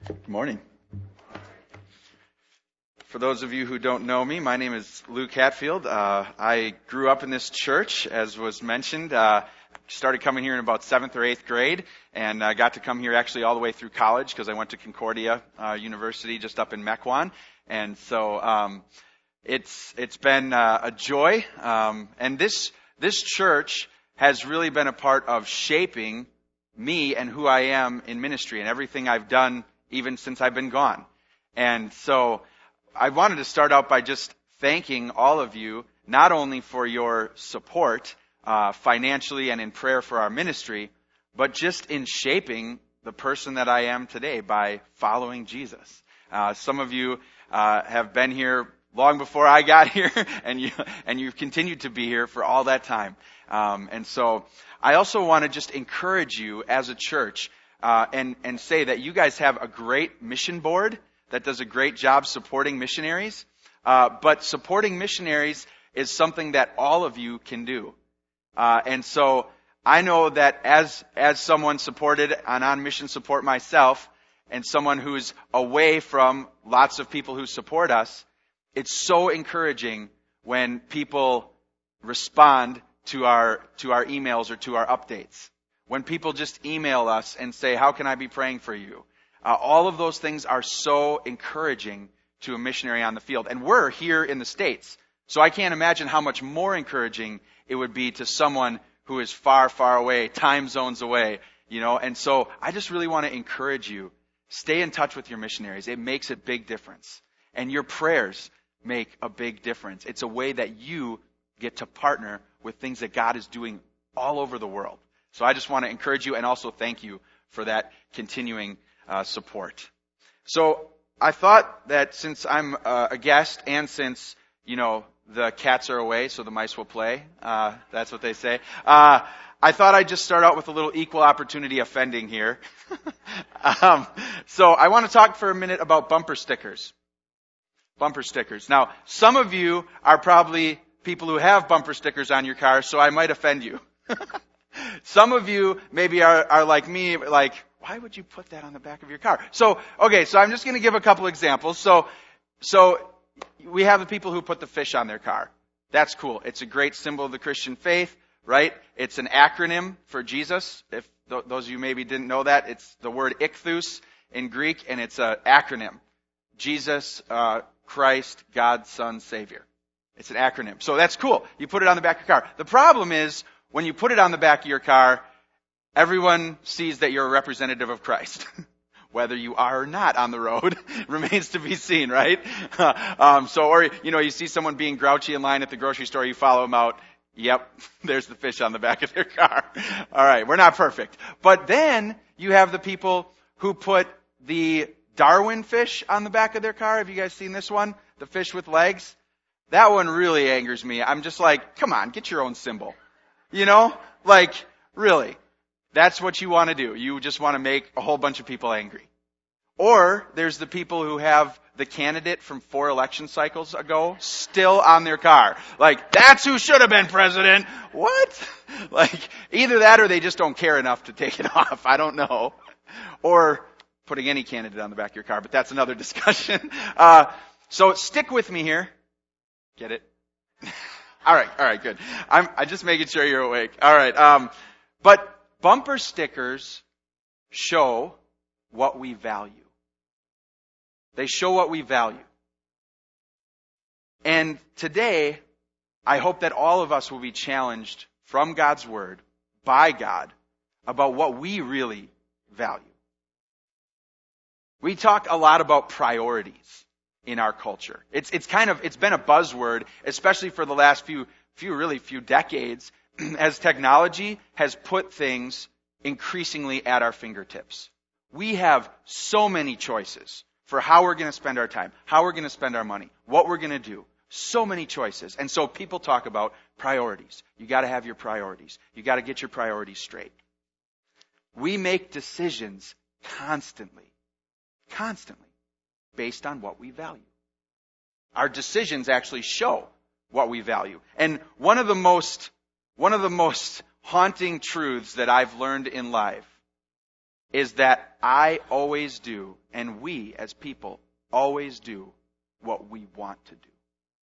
Good morning. For those of you who don't know me, my name is Luke Hatfield. I grew up in this church, as was mentioned. Started coming here in about 7th or 8th grade, and I got to come here actually all the way through college because I went to Concordia University just up in Mequon. And so it's been a joy. And this church has really been a part of shaping me and who I am in ministry and everything I've done even since I've been gone. And so I wanted to start out by just thanking all of you, not only for your support financially and in prayer for our ministry, but just in shaping the person that I am today by following Jesus. Some of you have been here long before I got here, and you've continued to be here for all that time. And so I also want to just encourage you as a church and say that you guys have a great mission board that does a great job supporting missionaries. But supporting missionaries is something that all of you can do. And so I know that as someone supported and on mission support myself, and someone who's away from lots of people who support us, it's so encouraging when people respond to our emails or to our updates. When people just email us and say, "How can I be praying for you?" All of those things are so encouraging to a missionary on the field. And we're here in the States, so I can't imagine how much more encouraging it would be to someone who is far, far away, time zones away, And so I just really want to encourage you, stay in touch with your missionaries. It makes a big difference. And your prayers make a big difference. It's a way that you get to partner with things that God is doing all over the world. So I just want to encourage you and also thank you for that continuing support. So I thought that since I'm a guest and since, the cats are away, so the mice will play, that's what they say, I thought I'd just start out with a little equal opportunity offending here. So I want to talk for a minute about bumper stickers. Bumper stickers. Now, some of you are probably people who have bumper stickers on your car, so I might offend you. Some of you maybe are like me, like, why would you put that on the back of your car? So I'm just going to give a couple examples. So we have the people who put the fish on their car. That's cool. It's a great symbol of the Christian faith, right? It's an acronym for Jesus. If those of you maybe didn't know that, it's the word ichthus in Greek, and it's an acronym. Jesus, Christ, God, Son, Savior. It's an acronym. So that's cool. You put it on the back of your car. The problem is, when you put it on the back of your car, everyone sees that you're a representative of Christ. Whether you are or not on the road remains to be seen, right? You see someone being grouchy in line at the grocery store, you follow them out. Yep, there's the fish on the back of their car. All right, we're not perfect. But then you have the people who put the Darwin fish on the back of their car. Have you guys seen this one? The fish with legs? That one really angers me. I'm just like, come on, get your own symbol. Really. That's what you want to do. You just want to make a whole bunch of people angry. Or there's the people who have the candidate from 4 election cycles ago still on their car. That's who should have been president. What? Either that or they just don't care enough to take it off. I don't know. Or putting any candidate on the back of your car, but that's another discussion. So stick with me here. Get it? All right, good. I'm just making sure you're awake. All right. But bumper stickers show what we value. They show what we value. And today, I hope that all of us will be challenged from God's Word, by God, about what we really value. We talk a lot about priorities in our culture. It's been a buzzword, especially for the last few decades, as technology has put things increasingly at our fingertips. We have so many choices for how we're going to spend our time, how we're going to spend our money, what we're going to do. So many choices. And so people talk about priorities. You got to have your priorities. You got to get your priorities straight. We make decisions constantly, based on what we value. Our decisions actually show what we value. And one of the most haunting truths that I've learned in life is that I always do, and we as people always do what we want to do.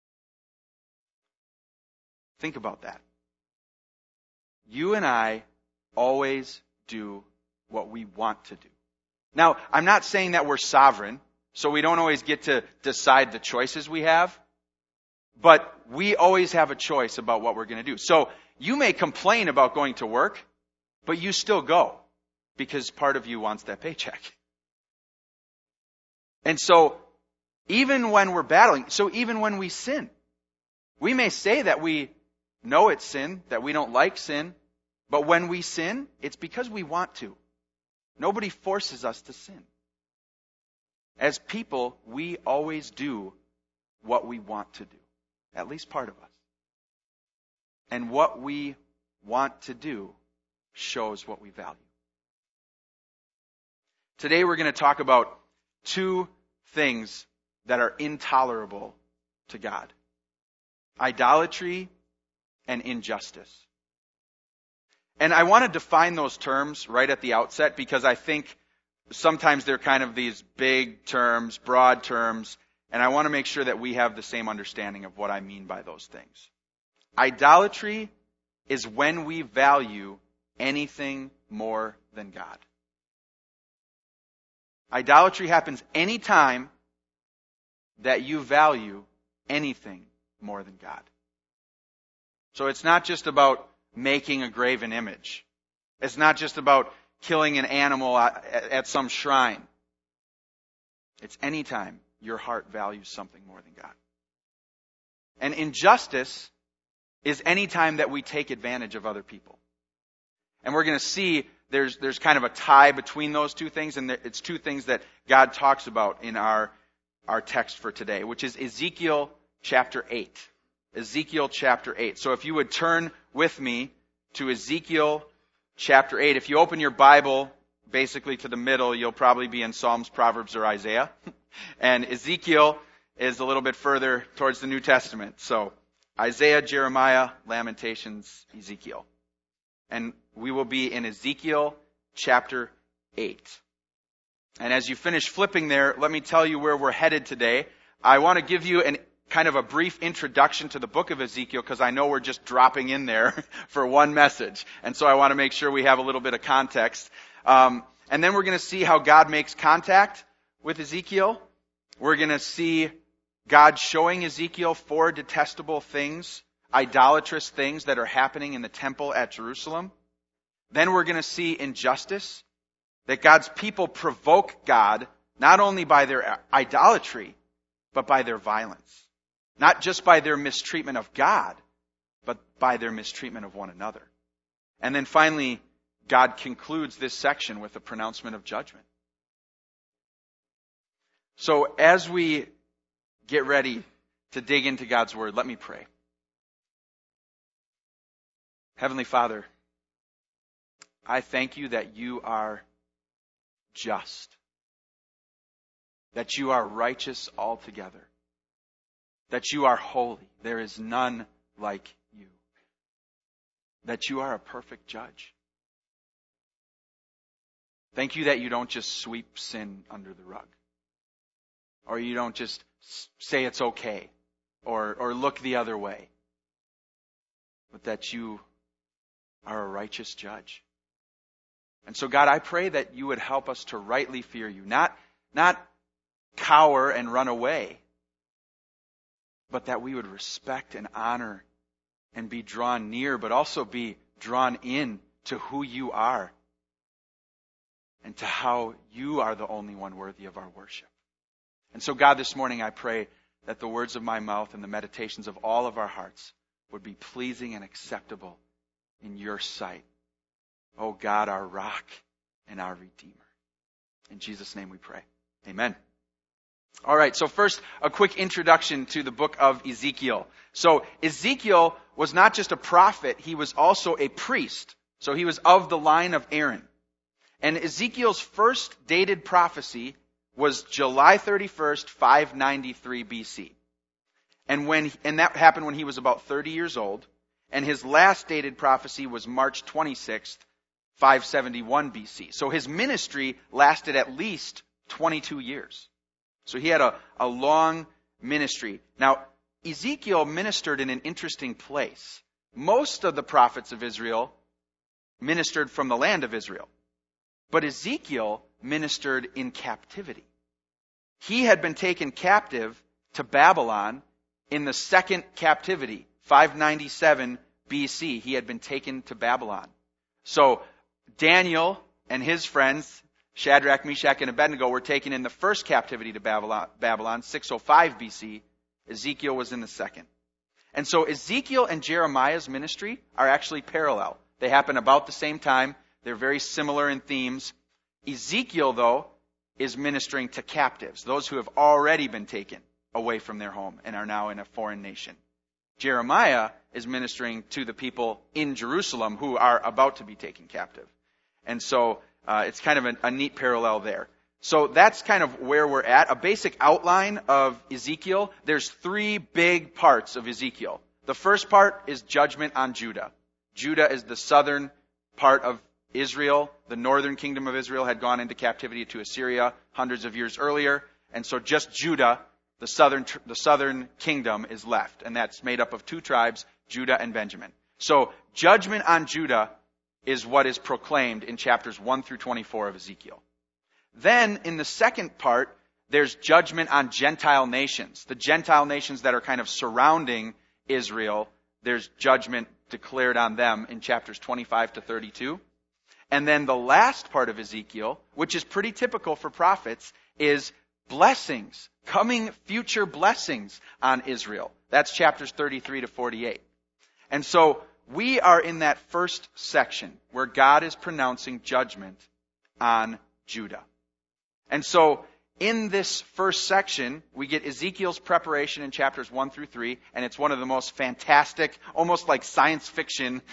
Think about that. You and I always do what we want to do. Now, I'm not saying that we're sovereign, so we don't always get to decide the choices we have, but we always have a choice about what we're going to do. So you may complain about going to work, but you still go because part of you wants that paycheck. And so even when we're battling, so even when we sin, we may say that we know it's sin, that we don't like sin, but when we sin, it's because we want to. Nobody forces us to sin. As people, we always do what we want to do. At least part of us. And what we want to do shows what we value. Today we're going to talk about two things that are intolerable to God. Idolatry and injustice. And I want to define those terms right at the outset because I think sometimes they're kind of these big terms, broad terms, and I want to make sure that we have the same understanding of what I mean by those things. Idolatry is when we value anything more than God. Idolatry happens any time that you value anything more than God. So it's not just about making a graven image. It's not just about killing an animal at some shrine. It's any time your heart values something more than God. And injustice is any time that we take advantage of other people. And we're going to see there's kind of a tie between those two things, and it's two things that God talks about in our text for today, which is Ezekiel chapter 8. Ezekiel chapter 8. So if you would turn with me to Ezekiel chapter 8. If you open your Bible basically to the middle, you'll probably be in Psalms, Proverbs, or Isaiah. And Ezekiel is a little bit further towards the New Testament. So Isaiah, Jeremiah, Lamentations, Ezekiel. And we will be in Ezekiel chapter 8. And as you finish flipping there, let me tell you where we're headed today. I want to give you kind of a brief introduction to the book of Ezekiel because I know we're just dropping in there for one message. And so I want to make sure we have a little bit of context. And then we're going to see how God makes contact with Ezekiel. We're going to see God showing Ezekiel 4 detestable things, idolatrous things that are happening in the temple at Jerusalem. Then we're going to see injustice, that God's people provoke God not only by their idolatry, but by their violence. Not just by their mistreatment of God, but by their mistreatment of one another. And then finally, God concludes this section with a pronouncement of judgment. So as we get ready to dig into God's Word, let me pray. Heavenly Father, I thank you that you are just, that you are righteous altogether, that you are holy. There is none like you, that you are a perfect judge. Thank you that you don't just sweep sin under the rug, or you don't just say it's okay, or look the other way, but that you are a righteous judge. And so, God, I pray that you would help us to rightly fear you, not cower and run away, but that we would respect and honor and be drawn near, but also be drawn in to who you are and to how you are the only one worthy of our worship. And so, God, this morning I pray that the words of my mouth and the meditations of all of our hearts would be pleasing and acceptable in your sight. Oh God, our rock and our Redeemer. In Jesus' name we pray. Amen. All right, so first, a quick introduction to the book of Ezekiel. So Ezekiel was not just a prophet, he was also a priest. So he was of the line of Aaron. And Ezekiel's first dated prophecy was July 31st, 593 BC. And that happened when he was about 30 years old. And his last dated prophecy was March 26th, 571 BC. So his ministry lasted at least 22 years. So he had a long ministry. Now, Ezekiel ministered in an interesting place. Most of the prophets of Israel ministered from the land of Israel. But Ezekiel ministered in captivity. He had been taken captive to Babylon in the second captivity, 597 BC. He had been taken to Babylon. So Daniel and his friends, Shadrach, Meshach, and Abednego, were taken in the first captivity to Babylon, 605 BC. Ezekiel was in the second. And so Ezekiel and Jeremiah's ministry are actually parallel. They happen about the same time. They're very similar in themes. Ezekiel, though, is ministering to captives, those who have already been taken away from their home and are now in a foreign nation. Jeremiah is ministering to the people in Jerusalem who are about to be taken captive. And so it's kind of a neat parallel there. So that's kind of where we're at. A basic outline of Ezekiel. There's three big parts of Ezekiel. The first part is judgment on Judah. Judah is the southern part of Israel. The northern kingdom of Israel had gone into captivity to Assyria hundreds of years earlier. And so just Judah, the southern kingdom, is left. And that's made up of two tribes, Judah and Benjamin. So judgment on Judah is what is proclaimed in chapters 1 through 24 of Ezekiel. Then, in the second part, there's judgment on Gentile nations. The Gentile nations that are kind of surrounding Israel, there's judgment declared on them in chapters 25 to 32. And then the last part of Ezekiel, which is pretty typical for prophets, is blessings, coming future blessings on Israel. That's chapters 33 to 48. And so we are in that first section where God is pronouncing judgment on Judah. And so in this first section, we get Ezekiel's preparation in chapters 1 through 3, and it's one of the most fantastic, almost like science fiction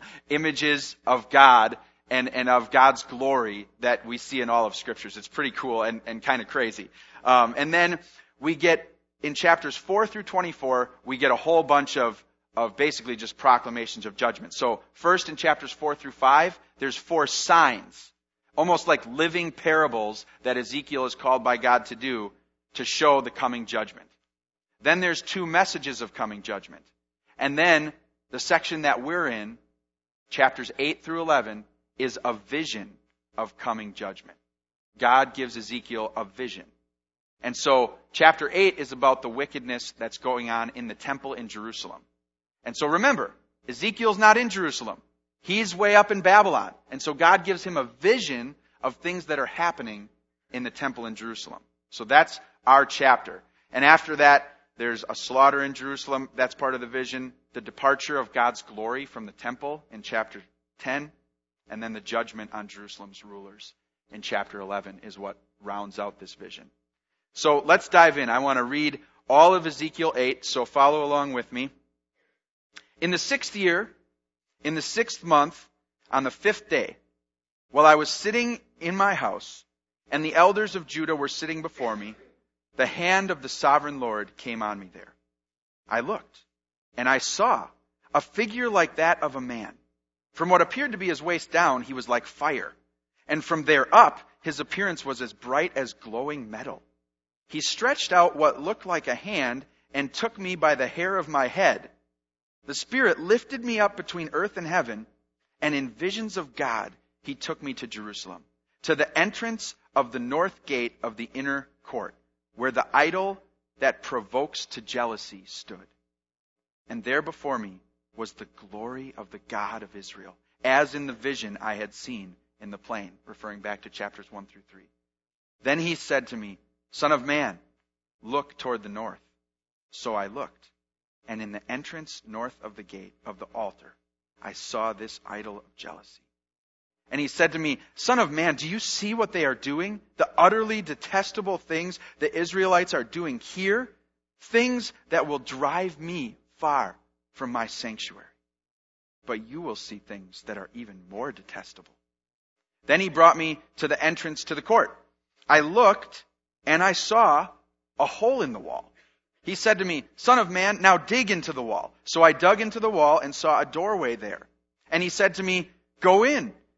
images of God and of God's glory that we see in all of Scriptures. It's pretty cool and kind of crazy. And then we get, in chapters 4 through 24, we get a whole bunch of basically just proclamations of judgment. So first in chapters 4 through 5, there's 4 signs, almost like living parables that Ezekiel is called by God to do to show the coming judgment. Then there's 2 messages of coming judgment. And then the section that we're in, chapters 8 through 11, is a vision of coming judgment. God gives Ezekiel a vision. And so chapter 8 is about the wickedness that's going on in the temple in Jerusalem. And so remember, Ezekiel's not in Jerusalem. He's way up in Babylon. And so God gives him a vision of things that are happening in the temple in Jerusalem. So that's our chapter. And after that, there's a slaughter in Jerusalem. That's part of the vision. The departure of God's glory from the temple in chapter 10. And then the judgment on Jerusalem's rulers in chapter 11 is what rounds out this vision. So let's dive in. I want to read all of Ezekiel 8, so follow along with me. In the 6th year, in the 6th month, on the 5th day, while I was sitting in my house, and the elders of Judah were sitting before me, the hand of the sovereign Lord came on me there. I looked, and I saw a figure like that of a man. From what appeared to be his waist down, he was like fire, and from there up, his appearance was as bright as glowing metal. He stretched out what looked like a hand and took me by the hair of my head. The Spirit lifted me up between earth and heaven, and in visions of God, he took me to Jerusalem, to the entrance of the north gate of the inner court, where the idol that provokes to jealousy stood. And there before me was the glory of the God of Israel, as in the vision I had seen in the plain, referring back to chapters 1 through 3. Then he said to me, Son of man, look toward the north. So I looked, and in the entrance north of the gate of the altar, I saw this idol of jealousy. And he said to me, Son of man, do you see what they are doing? The utterly detestable things the Israelites are doing here? Things that will drive me far from my sanctuary. But you will see things that are even more detestable. Then he brought me to the entrance to the court. I looked, and I saw a hole in the wall. He said to me, Son of man, now dig into the wall. So I dug into the wall and saw a doorway there. And he said to me, Go in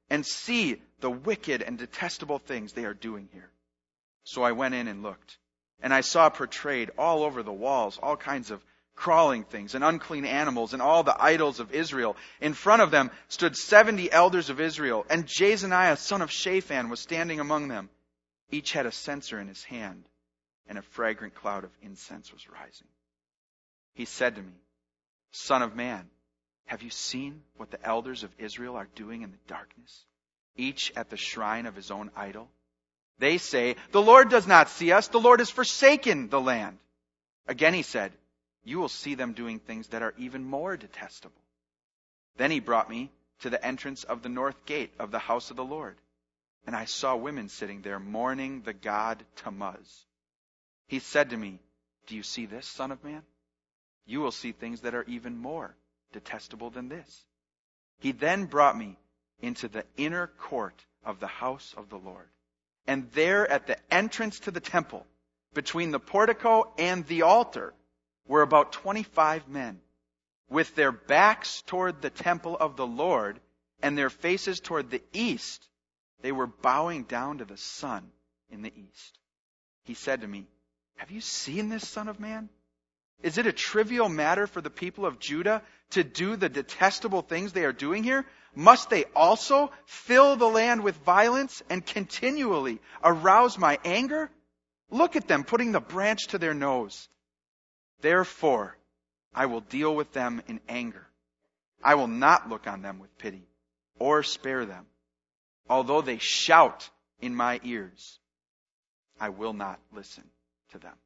and see the wicked and detestable things they are doing here." So I went in and looked, and I saw portrayed all over the walls all kinds of crawling things and unclean animals and all the idols of Israel. In front of them stood 70 elders of Israel, and Jezaniah, son of Shaphan, was standing among them. Each had a censer in his hand, and a fragrant cloud of incense was rising. He said to me, "Son of man, have you seen what the elders of Israel are doing in the darkness, each at the shrine of his own idol? They say, 'The Lord does not see us. The Lord has forsaken the land.'" Again he said, "You will see them doing things that are even more detestable." Then he brought me to the entrance of the north gate of the house of the Lord, and I saw women sitting there mourning the god Tammuz. He said to me, "Do you see this, son of man? You will see things that are even more detestable than this." He then brought me into the inner court of the house of the Lord. And there at the entrance to the temple, between the portico and the altar, were about 25 men, with their backs toward the temple of the Lord and their faces toward the east. They were bowing down to the sun in the east. He said to me, "Have you seen this, son of man? Is it a trivial matter for the people of Judah to do the detestable things they are doing here? Must they also fill the land with violence and continually arouse my anger? Look at them putting the branch to their nose. Therefore, I will deal with them in anger. I will not look on them with pity or spare them. Although they shout in my ears, I will not listen to them."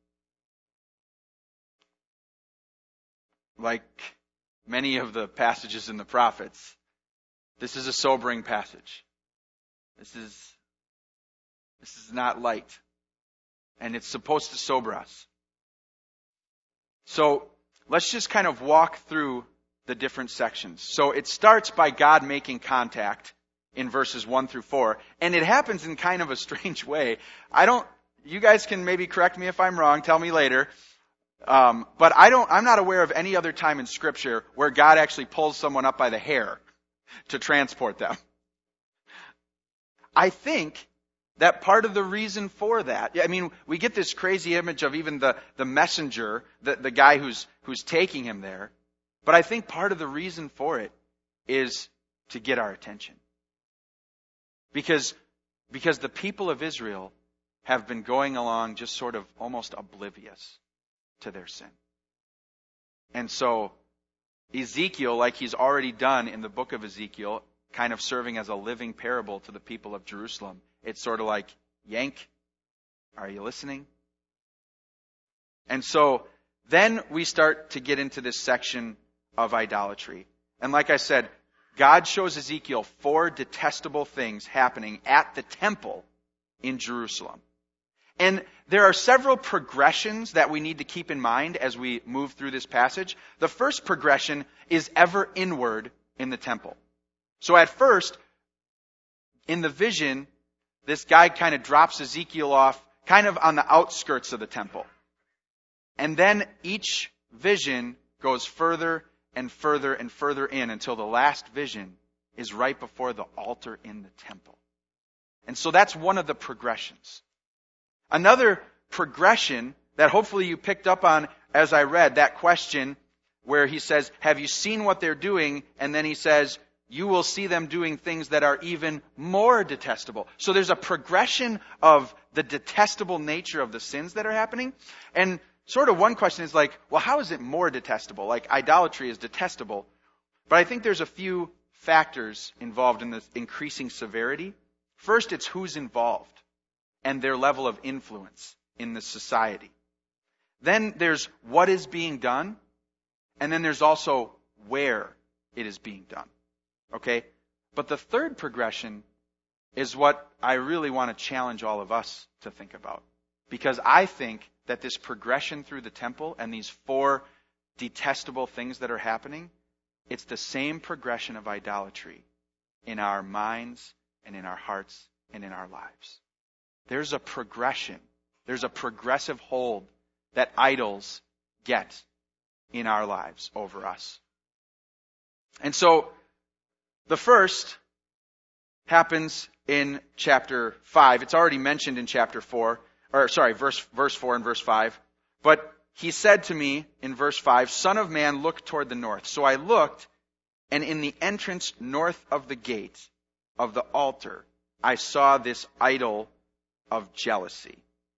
Like many of the passages in the prophets, this is a sobering passage. This is not light. And it's supposed to sober us. So let's just kind of walk through the different sections. So it starts by God making contact in verses 1 through 4. And it happens in kind of a strange way. You guys can maybe correct me if I'm wrong, tell me later. But I'm not aware of any other time in Scripture where God actually pulls someone up by the hair to transport them. I think that part of the reason for that, I mean, we get this crazy image of even the messenger, the guy who's taking him there. But I think part of the reason for it is to get our attention. Because the people of Israel have been going along just sort of almost oblivious to their sin. And so Ezekiel, like he's already done in the book of Ezekiel, kind of serving as a living parable to the people of Jerusalem. It's sort of like, yank, are you listening? And so then we start to get into this section of idolatry. And like I said, God shows Ezekiel 4 detestable things happening at the temple in Jerusalem. And there are several progressions that we need to keep in mind as we move through this passage. The first progression is ever inward in the temple. So at first, in the vision, this guy kind of drops Ezekiel off kind of on the outskirts of the temple. And then each vision goes further and further and further in until the last vision is right before the altar in the temple. And so that's one of the progressions. Another progression that hopefully you picked up on as I read that question where he says, "Have you seen what they're doing?" And then he says, "You will see them doing things that are even more detestable." So there's a progression of the detestable nature of the sins that are happening. And sort of one question is like, well, how is it more detestable? Like idolatry is detestable. But I think there's a few factors involved in this increasing severity. First, it's who's involved and their level of influence in the society. Then there's what is being done. And then there's also where it is being done. Okay? But the third progression is what I really want to challenge all of us to think about. Because I think that this progression through the temple and these 4 detestable things that are happening, it's the same progression of idolatry in our minds and in our hearts and in our lives. There's a progression. There's a progressive hold that idols get in our lives over us. And so, the first happens in chapter 5. It's already mentioned in chapter 4, verse 4 and verse 5. But he said to me in verse 5, Son of man, look toward the north. So I looked, and in the entrance north of the gate of the altar, I saw this idol of jealousy.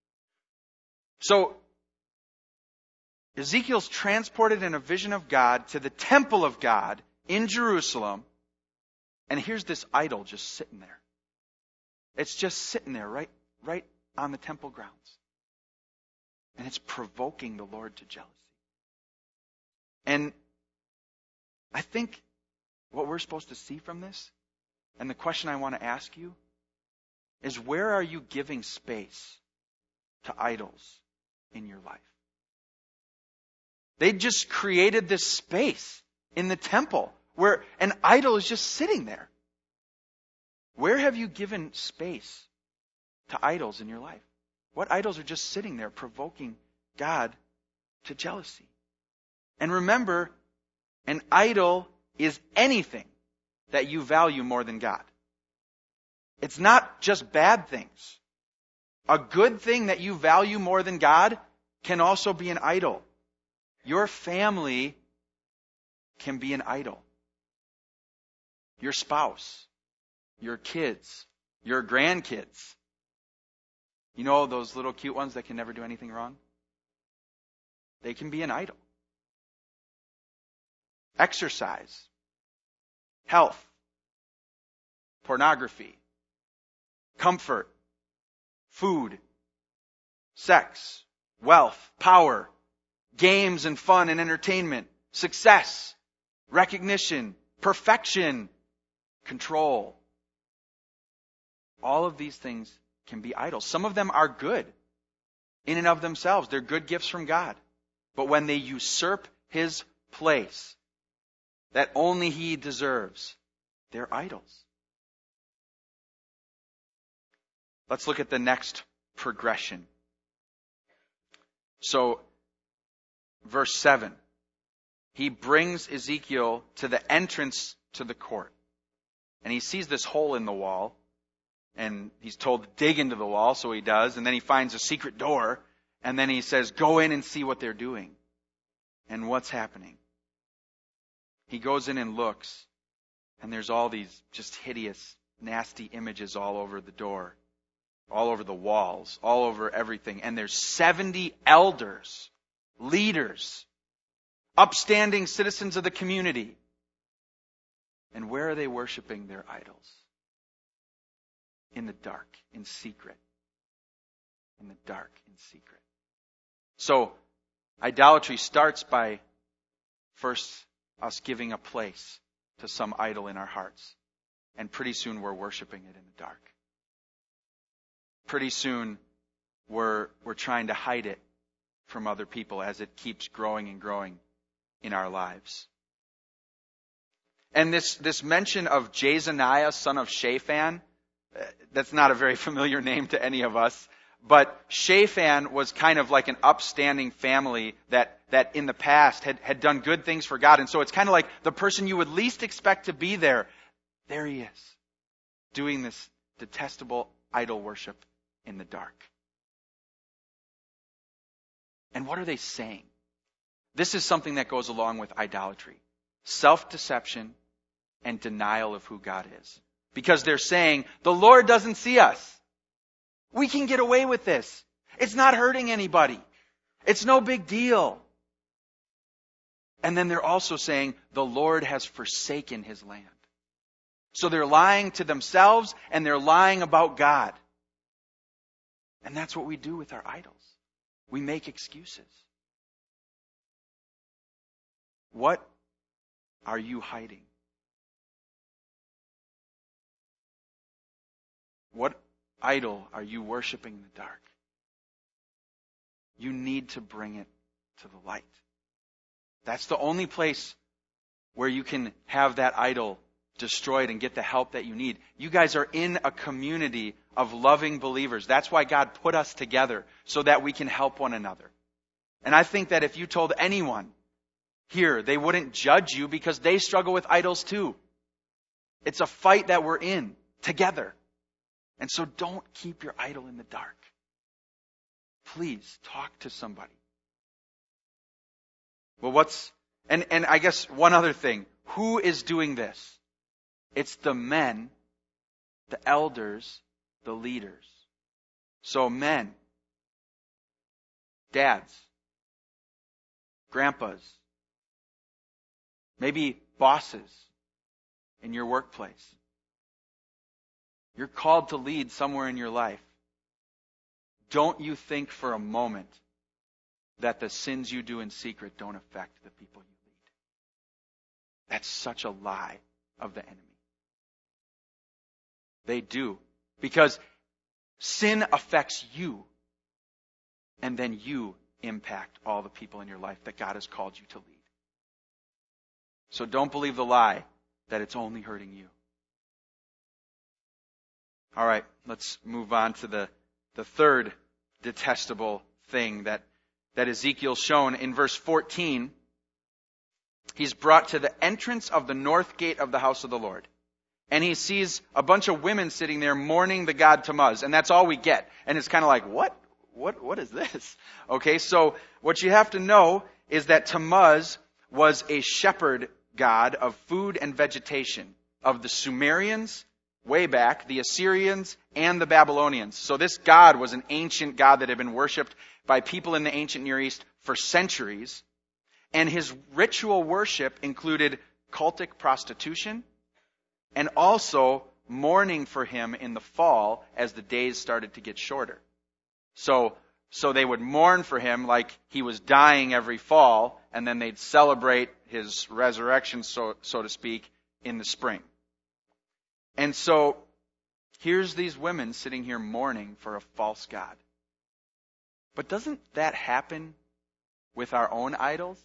So Ezekiel's transported in a vision of God to the temple of God in Jerusalem, and here's this idol just sitting there. It's just sitting there right on the temple grounds. And it's provoking the Lord to jealousy. And I think what we're supposed to see from this, and the question I want to ask you, is where are you giving space to idols in your life? They just created this space in the temple where an idol is just sitting there. Where have you given space to idols in your life? What idols are just sitting there provoking God to jealousy? And remember, an idol is anything that you value more than God. It's not just bad things. A good thing that you value more than God can also be an idol. Your family can be an idol. Your spouse, your kids, your grandkids. You know those little cute ones that can never do anything wrong? They can be an idol. Exercise, health, pornography, comfort, food, sex, wealth, power, games and fun and entertainment, success, recognition, perfection, control. All of these things can be idols. Some of them are good in and of themselves. They're good gifts from God. But when they usurp His place that only He deserves, they're idols. Let's look at the next progression. So, verse 7. He brings Ezekiel to the entrance to the court. And he sees this hole in the wall. And he's told to dig into the wall, so he does. And then he finds a secret door. And then he says, go in and see what they're doing. And what's happening? He goes in and looks. And there's all these just hideous, nasty images all over the door. All over the walls. All over everything. And there's 70 elders, leaders, upstanding citizens of the community. And where are they worshiping their idols? In the dark, in secret. In the dark, in secret. So, idolatry starts by first us giving a place to some idol in our hearts. And pretty soon we're worshiping it in the dark. Pretty soon we're trying to hide it from other people as it keeps growing and growing in our lives. And this mention of Jezaniah, son of Shaphan, that's not a very familiar name to any of us, but Shaphan was kind of like an upstanding family that in the past had done good things for God. And so it's kind of like the person you would least expect to be there. There he is, doing this detestable idol worship in the dark. And what are they saying? This is something that goes along with idolatry. Self-deception and denial of who God is. Because they're saying, the Lord doesn't see us. We can get away with this. It's not hurting anybody. It's no big deal. And then they're also saying, the Lord has forsaken His land. So they're lying to themselves and they're lying about God. And that's what we do with our idols. We make excuses. What are you hiding? What idol are you worshiping in the dark? You need to bring it to the light. That's the only place where you can have that idol destroyed and get the help that you need. You guys are in a community of loving believers. That's why God put us together, so that we can help one another. And I think that if you told anyone here, they wouldn't judge you because they struggle with idols too. It's a fight that we're in together. And so don't keep your idol in the dark. Please talk to somebody. Well, and I guess one other thing. Who is doing this? It's the men, the elders, the leaders. So men, dads, grandpas, maybe bosses in your workplace. You're called to lead somewhere in your life. Don't you think for a moment that the sins you do in secret don't affect the people you lead. That's such a lie of the enemy. They do. Because sin affects you, and then you impact all the people in your life that God has called you to lead. So don't believe the lie that it's only hurting you. All right, let's move on to the third detestable thing that Ezekiel's shown. In verse 14, he's brought to the entrance of the north gate of the house of the Lord. And he sees a bunch of women sitting there mourning the god Tammuz. And that's all we get. And it's kind of like, what is this? Okay, so what you have to know is that Tammuz was a shepherd god of food and vegetation of the Sumerians, way back, the Assyrians, and the Babylonians. So this god was an ancient god that had been worshipped by people in the ancient Near East for centuries. And his ritual worship included cultic prostitution and also mourning for him in the fall as the days started to get shorter. So they would mourn for him like he was dying every fall, and then they'd celebrate his resurrection, so to speak, in the spring. And so here's these women sitting here mourning for a false god. But doesn't that happen with our own idols?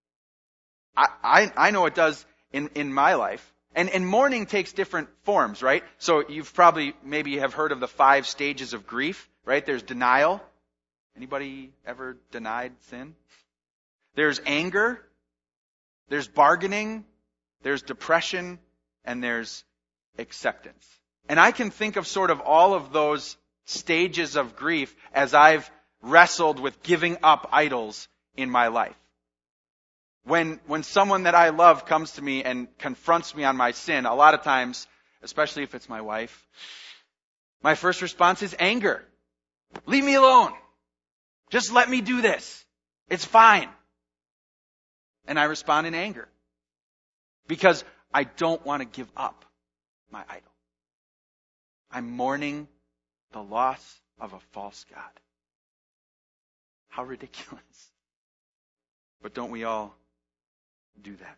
I know it does in my life. And mourning takes different forms, right? So you've probably maybe have heard of the 5 stages of grief, right? There's denial. Anybody ever denied sin? There's anger. There's bargaining. There's depression. And there's acceptance. And I can think of sort of all of those stages of grief as I've wrestled with giving up idols in my life. When someone that I love comes to me and confronts me on my sin, a lot of times, especially if it's my wife, my first response is anger. Leave me alone. Just let me do this. It's fine. And I respond in anger. Because I don't want to give up my idol. I'm mourning the loss of a false god. How ridiculous. But don't we all do that?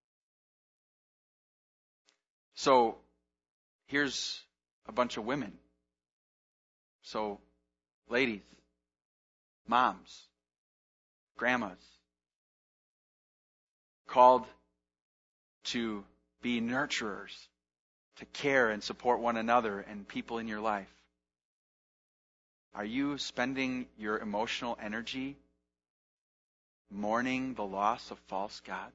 So, here's a bunch of women. So, ladies, moms, grandmas, called to be nurturers, to care and support one another and people in your life. Are you spending your emotional energy mourning the loss of false gods?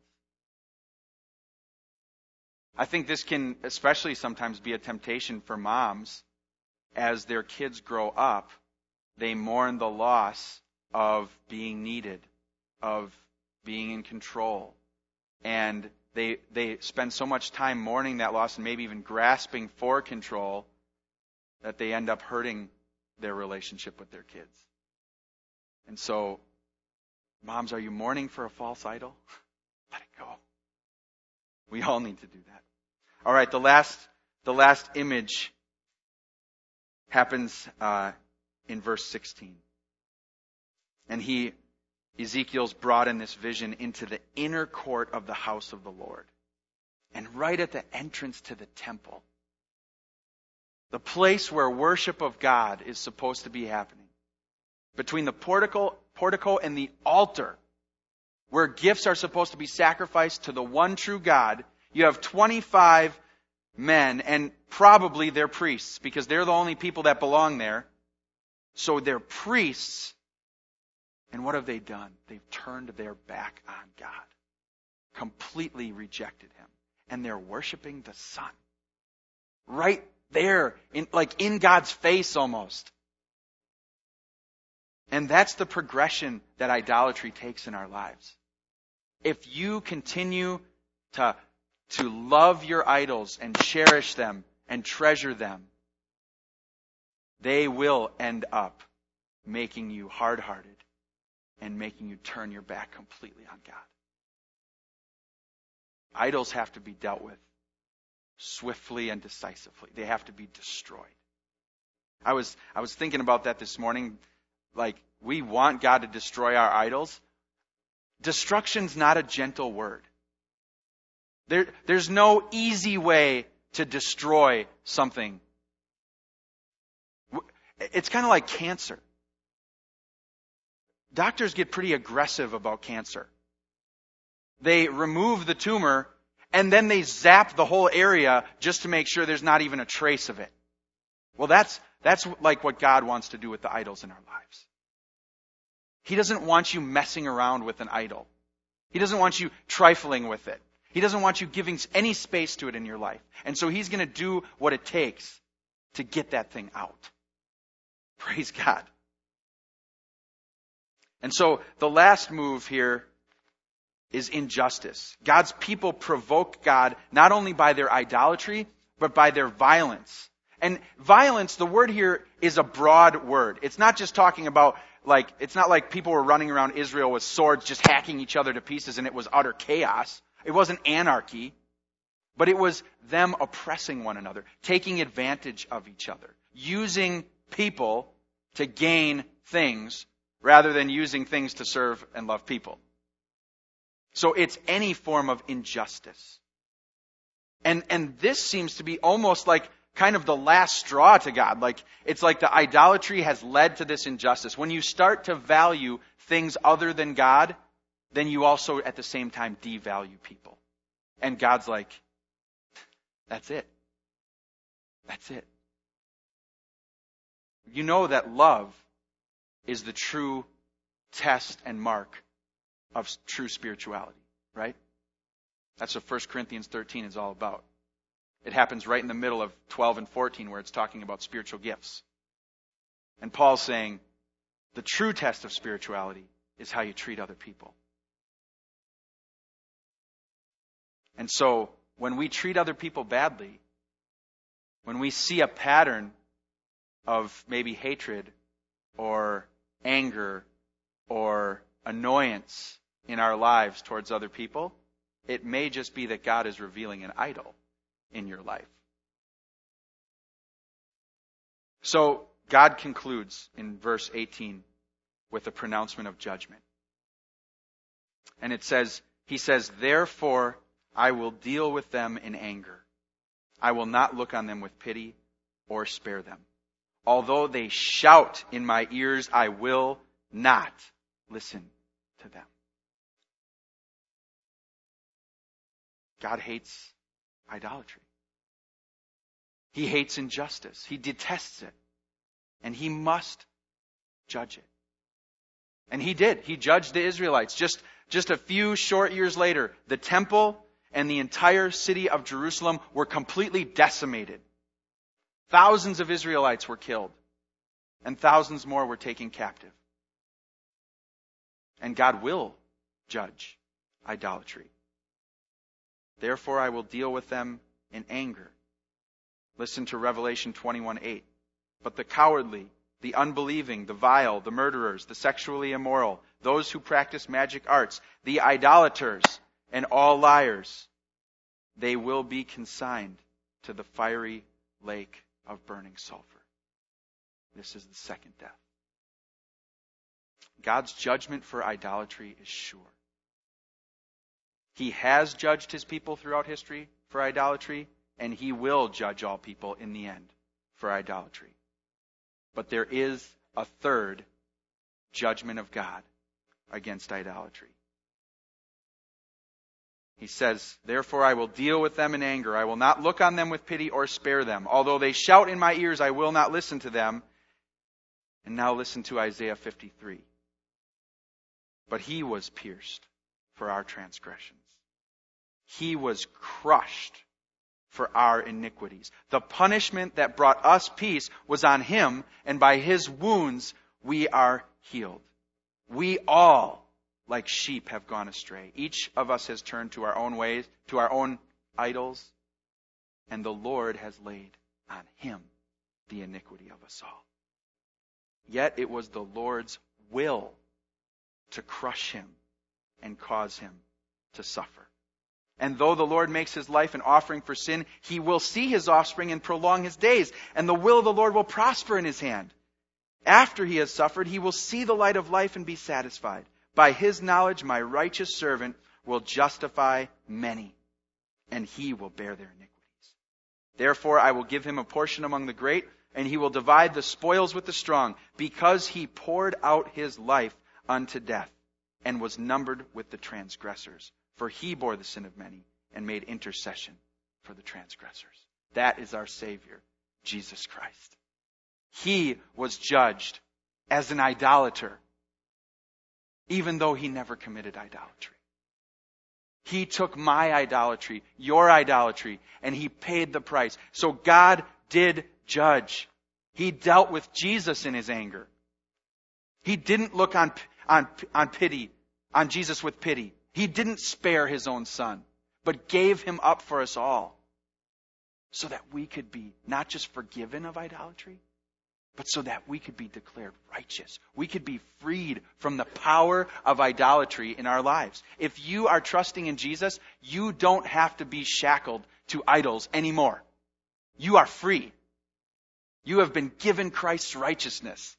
I think this can especially sometimes be a temptation for moms. As their kids grow up, they mourn the loss of being needed, of being in control. And they spend so much time mourning that loss and maybe even grasping for control that they end up hurting their relationship with their kids. And so, moms, are you mourning for a false idol? Let it go. We all need to do that. All right, the last image happens in verse 16. And Ezekiel's brought in this vision into the inner court of the house of the Lord. And right at the entrance to the temple, the place where worship of God is supposed to be happening, between the portico and the altar, where gifts are supposed to be sacrificed to the one true God, you have 25 men, and probably they're priests, because they're the only people that belong there. So they're priests. And what have they done? They've turned their back on God. Completely rejected Him. And they're worshiping the sun. Right there, in God's face almost. And that's the progression that idolatry takes in our lives. If you continue to love your idols and cherish them and treasure them, they will end up making you hard-hearted and making you turn your back completely on God. Idols have to be dealt with swiftly and decisively. They have to be destroyed. I was thinking about that this morning. Like, we want God to destroy our idols. Destruction's not a gentle word. There's no easy way to destroy something. It's kind of like cancer. Doctors get pretty aggressive about cancer. They remove the tumor, and then they zap the whole area just to make sure there's not even a trace of it. Well, that's like what God wants to do with the idols in our lives. He doesn't want you messing around with an idol. He doesn't want you trifling with it. He doesn't want you giving any space to it in your life. And so He's going to do what it takes to get that thing out. Praise God. And so the last move here is injustice. God's people provoke God not only by their idolatry, but by their violence. And violence, the word here is a broad word. It's not just talking about, it's not like people were running around Israel with swords just hacking each other to pieces and it was utter chaos. It wasn't anarchy, but it was them oppressing one another, taking advantage of each other, using people to gain things rather than using things to serve and love people. So it's any form of injustice. And this seems to be almost like kind of the last straw to God. It's like the idolatry has led to this injustice. When you start to value things other than God, then you also at the same time devalue people. And God's like, that's it. That's it. You know that love is the true test and mark of true spirituality, right? That's what 1 Corinthians 13 is all about. It happens right in the middle of 12 and 14 where it's talking about spiritual gifts. And Paul's saying the true test of spirituality is how you treat other people. And so when we treat other people badly, when we see a pattern of maybe hatred or anger or annoyance in our lives towards other people, it may just be that God is revealing an idol in your life. So God concludes in verse 18 with a pronouncement of judgment. And He says, therefore I will deal with them in anger. I will not look on them with pity or spare them. Although they shout in my ears, I will not listen to them. God hates idolatry. He hates injustice. He detests it. And He must judge it. And He did. He judged the Israelites. Just a few short years later, the temple and the entire city of Jerusalem were completely decimated. Thousands of Israelites were killed. And thousands more were taken captive. And God will judge idolatry. Therefore, I will deal with them in anger. Listen to Revelation 21:8. But the cowardly, the unbelieving, the vile, the murderers, the sexually immoral, those who practice magic arts, the idolaters, and all liars, they will be consigned to the fiery lake of burning sulfur. This is the second death. God's judgment for idolatry is sure. He has judged His people throughout history for idolatry, and He will judge all people in the end for idolatry. But there is a third judgment of God against idolatry. He says, therefore I will deal with them in anger. I will not look on them with pity or spare them. Although they shout in my ears, I will not listen to them. And now listen to Isaiah 53. But He was pierced for our transgressions. He was crushed for our iniquities. The punishment that brought us peace was on him, and by his wounds we are healed. We all, like sheep, have gone astray. Each of us has turned to our own ways, to our own idols, and the Lord has laid on him the iniquity of us all. Yet it was the Lord's will to crush him and cause him to suffer. And though the Lord makes his life an offering for sin, he will see his offspring and prolong his days, and the will of the Lord will prosper in his hand. After he has suffered, he will see the light of life and be satisfied. By his knowledge, my righteous servant will justify many, and he will bear their iniquities. Therefore, I will give him a portion among the great, and he will divide the spoils with the strong, because he poured out his life unto death, and was numbered with the transgressors. For he bore the sin of many, and made intercession for the transgressors. That is our Savior, Jesus Christ. He was judged as an idolater, even though he never committed idolatry. He took my idolatry, your idolatry, and he paid the price. So God did judge. He dealt with Jesus in his anger. He didn't look on pity, on Jesus with pity. He didn't spare his own son, but gave him up for us all, so that we could be not just forgiven of idolatry, but so that we could be declared righteous. We could be freed from the power of idolatry in our lives. If you are trusting in Jesus, you don't have to be shackled to idols anymore. You are free. You have been given Christ's righteousness.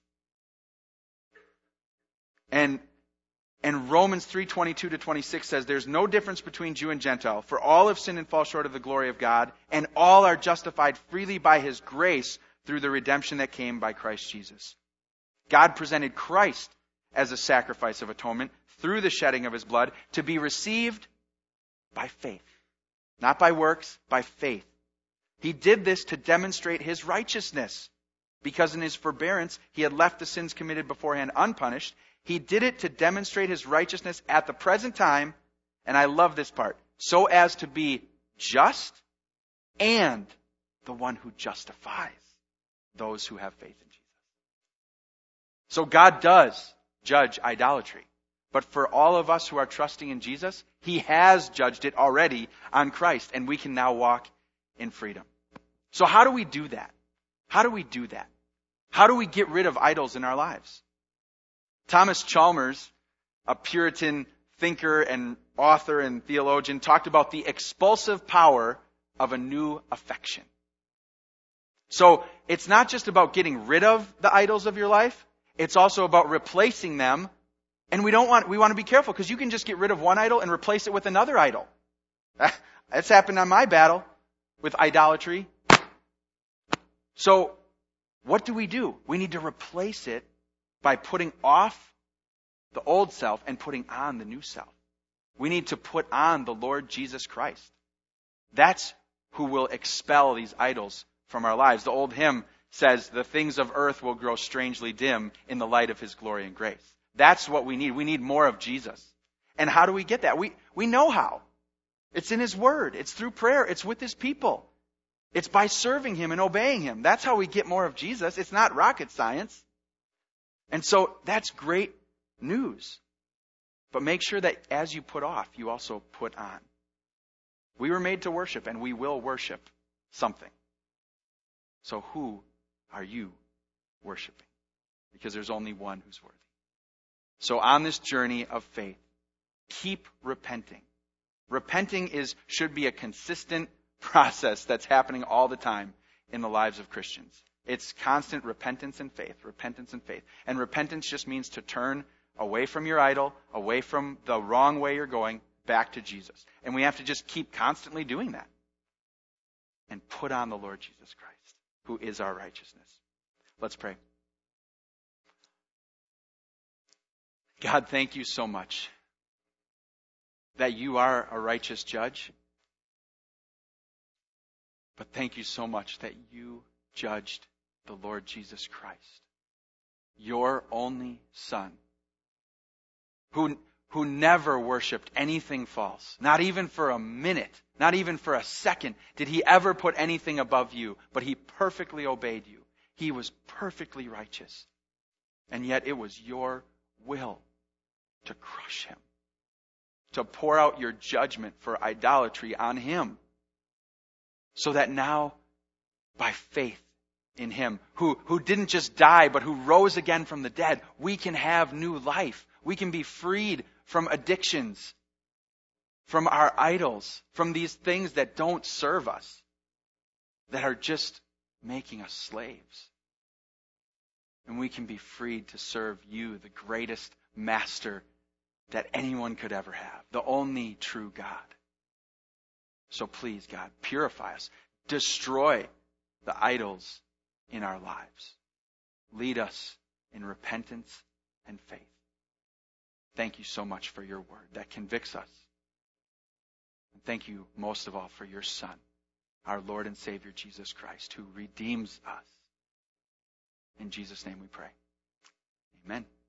And Romans 3:22-26 says, there's no difference between Jew and Gentile, for all have sinned and fall short of the glory of God, and all are justified freely by his grace through the redemption that came by Christ Jesus. God presented Christ as a sacrifice of atonement through the shedding of his blood to be received by faith. Not by works, by faith. He did this to demonstrate his righteousness, because in his forbearance he had left the sins committed beforehand unpunished. He did it to demonstrate his righteousness at the present time, and I love this part, so as to be just and the one who justifies those who have faith in Jesus. So God does judge idolatry. But for all of us who are trusting in Jesus, he has judged it already on Christ, and we can now walk in freedom. So how do we do that? How do we do that? How do we get rid of idols in our lives? Thomas Chalmers, a Puritan thinker and author and theologian, talked about the expulsive power of a new affection. So it's not just about getting rid of the idols of your life. It's also about replacing them. And we want to be careful, because you can just get rid of one idol and replace it with another idol. That's happened on my battle with idolatry. So what do? We need to replace it by putting off the old self and putting on the new self. We need to put on the Lord Jesus Christ. That's who will expel these idols from our lives. The old hymn says, the things of earth will grow strangely dim in the light of his glory and grace. That's what we need. We need more of Jesus. And how do we get that? We know how. It's in his word. It's through prayer. It's with his people. It's by serving him and obeying him. That's how we get more of Jesus. It's not rocket science. And so that's great news. But make sure that as you put off, you also put on. We were made to worship, and we will worship something. So who are you worshiping? Because there's only one who's worthy. So on this journey of faith, keep repenting. Repenting should be a consistent process that's happening all the time in the lives of Christians. It's constant repentance and faith, repentance and faith. And repentance just means to turn away from your idol, away from the wrong way you're going, back to Jesus. And we have to just keep constantly doing that. And put on the Lord Jesus Christ, who is our righteousness. Let's pray. God, thank you so much that you are a righteous judge. But thank you so much that you judged the Lord Jesus Christ, your only Son, who who never worshiped anything false, not even for a minute, not even for a second, did he ever put anything above you, but he perfectly obeyed you. He was perfectly righteous. And yet it was your will to crush him, to pour out your judgment for idolatry on him, so that now, by faith in him, who didn't just die, but who rose again from the dead, we can have new life. We can be freed from addictions, from our idols, from these things that don't serve us, that are just making us slaves. And we can be freed to serve you, the greatest master that anyone could ever have, the only true God. So please, God, purify us. Destroy the idols in our lives. Lead us in repentance and faith. Thank you so much for your word that convicts us. And thank you most of all for your Son, our Lord and Savior, Jesus Christ, who redeems us. In Jesus' name we pray. Amen.